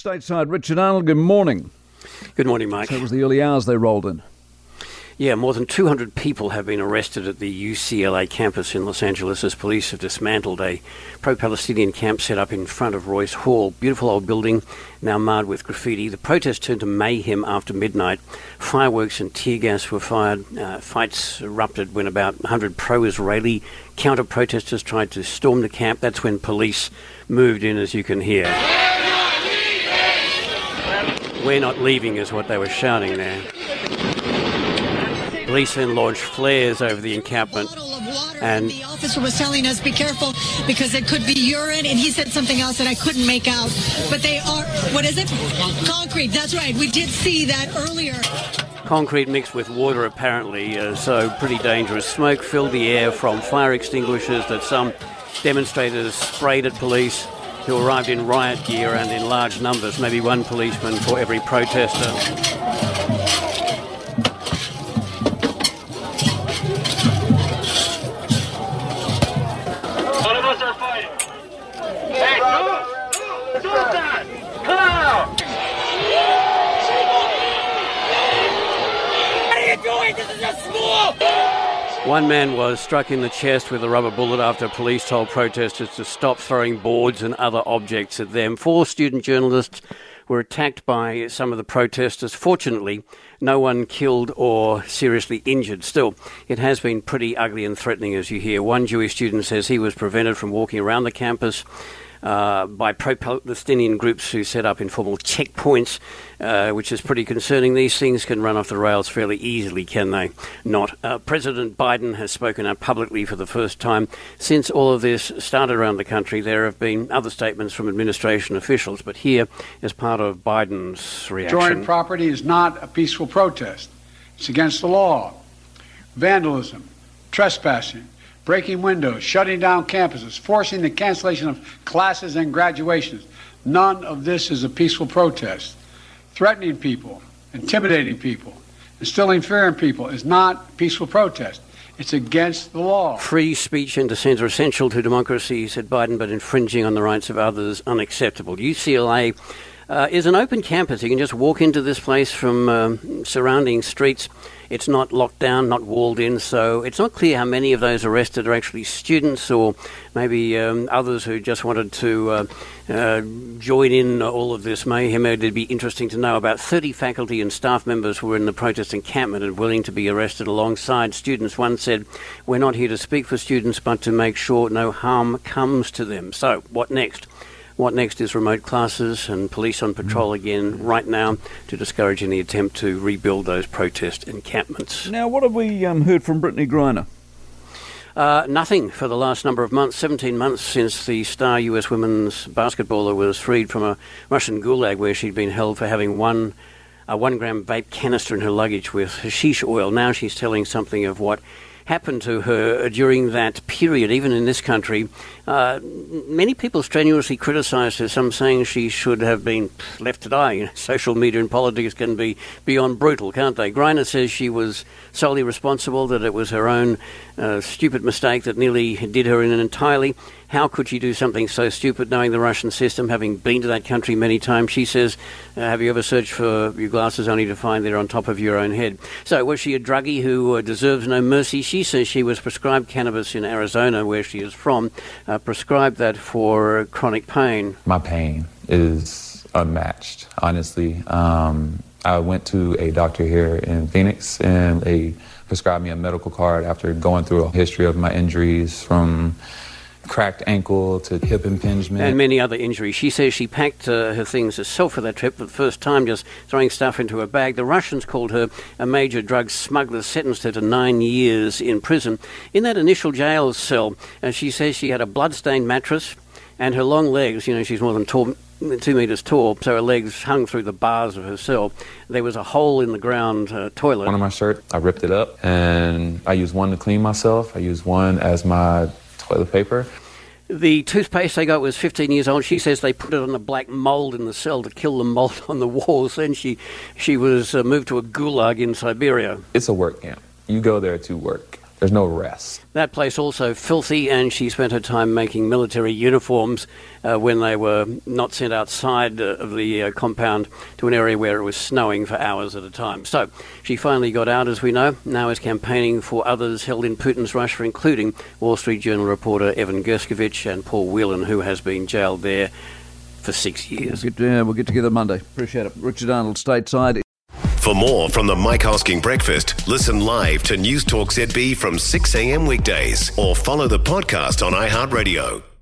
Stateside, Richard Arnold, good morning. Good morning, Mike. So it was the early hours they rolled in. Yeah, more than 200 people have been arrested at the UCLA campus in Los Angeles as police have dismantled a pro-Palestinian camp set up in front of Royce Hall. Beautiful old building, now marred with graffiti. The protest turned to mayhem after midnight. Fireworks and tear gas were fired. Fights erupted when about 100 pro-Israeli counter-protesters tried to storm the camp. That's when police moved in, as you can hear. "We're not leaving," is what they were shouting there. Police then launched flares over the encampment. And the officer was telling us, be careful, because it could be urine, and he said something else that I couldn't make out. But they are, what is it? Concrete, that's right. We did see that earlier. Concrete mixed with water, apparently, so pretty dangerous. Smoke filled the air from fire extinguishers that some demonstrators sprayed at police, who arrived in riot gear and in large numbers, maybe one policeman for every protester. One of us are fighting. Hey, Sultan! Come out! What are you doing? This is a school! One man was struck in the chest with a rubber bullet after police told protesters to stop throwing boards and other objects at them. 4 student journalists were attacked by some of the protesters. Fortunately, no one killed or seriously injured. Still, it has been pretty ugly and threatening, as you hear. One Jewish student says he was prevented from walking around the campus by pro-Palestinian groups who set up informal checkpoints, which is pretty concerning. These things can run off the rails fairly easily, can they not? President Biden has spoken out publicly for the first time since all of this started around the country. There have been other statements from administration officials, but here is part of Biden's reaction. Destroying property is not a peaceful protest. It's against the law. Vandalism, trespassing, breaking windows, shutting down campuses, forcing the cancellation of classes and graduations. None of this is a peaceful protest. Threatening people, intimidating people, instilling fear in people is not peaceful protest. It's against the law. Free speech and dissent are essential to democracy, said Biden, but infringing on the rights of others unacceptable. UCLA is an open campus. You can just walk into this place from surrounding streets. It's not locked down, not walled in, so it's not clear how many of those arrested are actually students or maybe others who just wanted to join in all of this mayhem. It'd be interesting to know. About 30 faculty and staff members were in the protest encampment and willing to be arrested alongside students. One said, "We're not here to speak for students, but to make sure no harm comes to them." So, what next? What next is remote classes and police on patrol again right now to discourage any attempt to rebuild those protest encampments. Now, what have we heard from Brittney Griner? Nothing for the last number of months, 17 months since the star US women's basketballer was freed from a Russian gulag where she'd been held for having a 1-gram vape canister in her luggage with hashish oil. Now she's telling something of what happened to her during that period, even in this country. Many people strenuously criticised her, some saying she should have been left to die. You know, social media and politics can be beyond brutal, can't they? Griner says she was solely responsible, that it was her own stupid mistake that nearly did her in entirely. How could she do something so stupid, knowing the Russian system, having been to that country many times? She says, have you ever searched for your glasses only to find they're on top of your own head? So was she a druggie who deserves no mercy? She says she was prescribed cannabis in Arizona, where she is from, prescribed that for chronic pain. My pain is unmatched, honestly. I went to a doctor here in Phoenix, and they prescribed me a medical card after going through a history of my injuries, from cracked ankle to hip impingement. And many other injuries. She says she packed her things herself for that trip for the first time, just throwing stuff into her bag. The Russians called her a major drug smuggler, sentenced her to 9 years in prison. In that initial jail cell, she says she had a blood-stained mattress and her long legs, you know, she's more than 2 meters tall, so her legs hung through the bars of her cell. There was a hole in the ground toilet. One of my shirts, I ripped it up, and I used one to clean myself. I used one as my toilet paper. The toothpaste they got was 15 years old. She says they put it on a black mold in the cell to kill the mold on the walls. Then she was moved to a gulag in Siberia. It's a work camp. You go there to work. there's no rest. That place also filthy, and she spent her time making military uniforms when they were not sent outside of the compound to an area where it was snowing for hours at a time. So she finally got out, as we know, now is campaigning for others held in Putin's Russia, including Wall Street Journal reporter Evan Gershkovich and Paul Whelan, who has been jailed there for 6 years. We'll get together Monday. Appreciate it. Richard Arnold, stateside. For more from the Mike Hosking Breakfast, listen live to News Talk ZB from 6 a.m. weekdays or follow the podcast on iHeartRadio.